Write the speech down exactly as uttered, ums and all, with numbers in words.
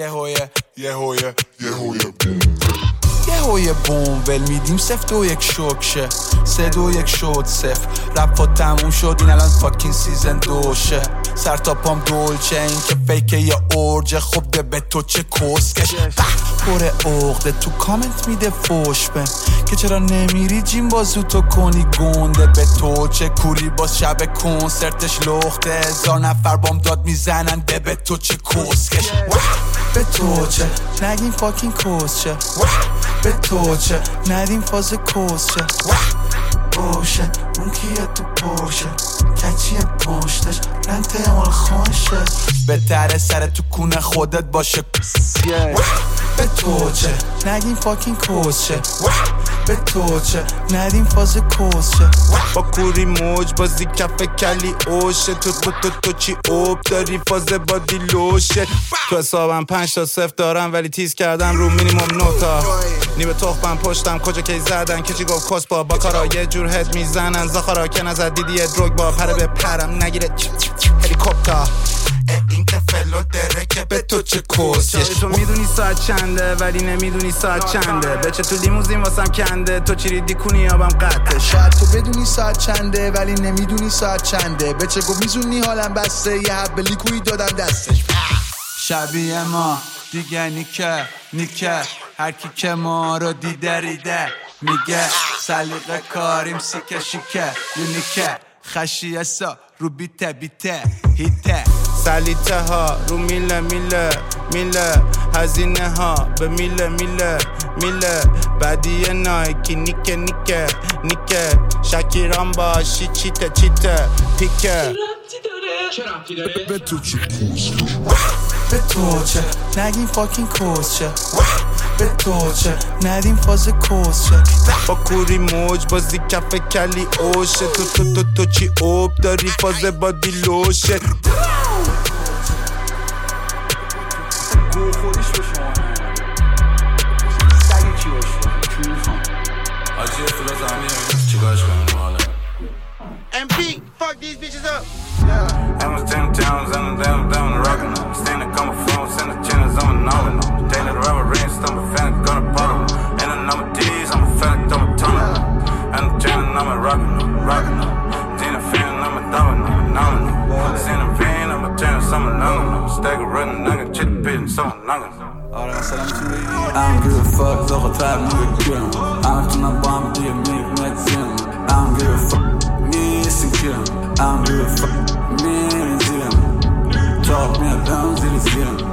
یه هویه یه هویه یه هویه یه هویه بوم ول میدیم سفت دو یک شوکشه سه دو یک شد صفر رپا تموم شد این الان فاکین سیزن دوشه سر تا پام دولچه این که فیکه یه ارجه خب ده به تو چه کسکش پر عقده تو کامنت میده فوش بن که چرا نمیری جیم بازو تو کنی گنده به تو چه کوری باز شب کنسرتش لخته هزار نفر بام داد میزنن ده به تو چه کسکش به تو چه نگیم فاکین کسچه به تو چه ندیم فاز کسچه باشه اون کیه تو پرشه کچیه پشتش رنته مال خانشه بهتره سر تو کونه خودت باشه به تو چه نگیم فاکین کسچه به تو چه ندیم فاز کسچه با کوری موج بازی کف کلی اوشه تو تو تو تو چی اوب داری فاز بادی لوشه تو حسابم پنج تا صفر دارم ولی تیز کردم رو مینیمم نوتا نیمه تخمم پشتم کجا کی زدن کچی گفت کس با با کارا یه جور هد میزنن زخارا که نزد دیدی دروگ با پره به پرم نگیره هلیکوپتر این تفلو دره که به تو چه کسیش تو میدونی ساعت چنده ولی نمیدونی ساعت چنده بچه تو لیموزین واسم کنده تو چی ریدی کنی آبم قطعه شاید تو بدونی ساعت چنده ولی نمیدونی ساعت چنده بچه گو میزونی حالم بسته یه حب لیکوی دادم دستش شبیه ما دیگه نیکه نیکه هر کی که ما رو دیده ریده میگه سلیقه کاریم سیکه شیکه یونیکه خشیه سا رو بیته بیته هیته سلیته ها رو میله میله میله هزینه ها به میله میله میله بدیه نایکی نیکه نیکه نیکه شکیران باشی چیته چیته پیکه به تو چی به تو چه نگیم فاکین کسچه به تو چه ندیم فاز کسچه با کوری موج بازی کف کلی اوشه تو تو تو تو چی اوب داری فاز بادی لوشه گو خودش به شما سگی چی باشه چی میخوام آجی فلا زمانی چیکارش کنم حالا ام پی fuck these bitches up I'm a ten towns and I'm down, down, rockin' them. Stand and come a phone, send the channels, I'm a novel. Taylor the rubber ring, stump a fan, gonna bottle. And a number D's, I'm a fan, I'm a tunnel. And I'm channel, I'm a rockin' them, rockin' them. Tina fan, I'm a double, I'm a novel. Send a van, I'm a channel, I'm a novel. Stack a running, nugget, chit pit, and some nugget. آره مثلا میتونی بگی I don't give a fuck زاقا تر میگم I'm تونم با هم دیگه میگنتیم I don't give a fuck میسیکم I don't give a fuck میزیم تاق میادم زیر زیرم